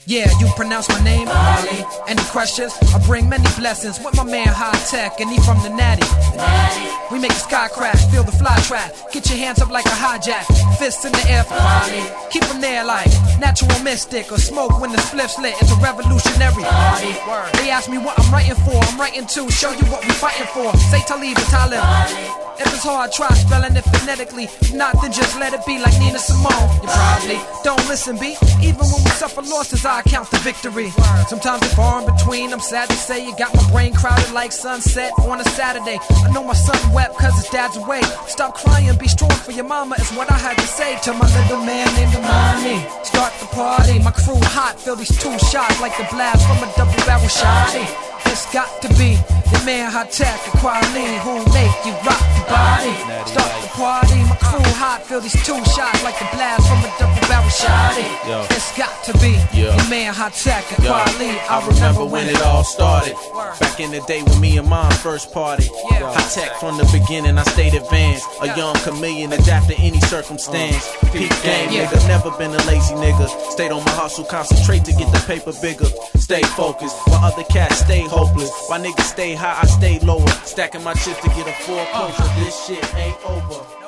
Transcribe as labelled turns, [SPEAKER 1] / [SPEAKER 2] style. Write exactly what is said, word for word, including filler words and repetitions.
[SPEAKER 1] Yeah, you pronounce my name, Marley. Any questions? I bring many blessings with my man High Tech, and he from the Natty. We make the sky crash, feel the fly trap. Get your hands up like a hijack, fists in the air for Marley. Keep them there like natural mystic, or smoke when the spliff's lit. It's a revolutionary party. They ask me what I'm writing for, I'm writing to show you what we fighting for. Say Talib or Talib. If it's hard, try spelling it phonetically. If not, then just let it be like Nina Simone. You probably don't listen, B. Even when we suffer losses, I count the victory. Sometimes it's far in between, I'm sad to say. You got my brain crowded like sunset on a Saturday. I know my son wept cause his dad's away. Stop crying, be strong for your mama is what I had to say to my little man named Amani. Start the party, my crew hot. Feel these two shots like the blast from a double barrel shotty. It's got to be your man High Tech and Quality who make you rock the body. Start the party, my crew hot. Feel these two shots like the blast from a double barrel shotty. It's got to be your man High Tech and Quality.
[SPEAKER 2] I remember when it all started. Back in the day when me and mom first party. High Tech from the beginning, I stayed advanced. A young chameleon, adapt to any circumstance. Peak game, nigga, never been a lazy nigga. Stayed on my hustle, concentrate to get the paper bigger. Stay focused, while other cats stay hopeless. Why niggas stay high, I stay lower. Stacking my chips to get a full closure. This shit ain't over.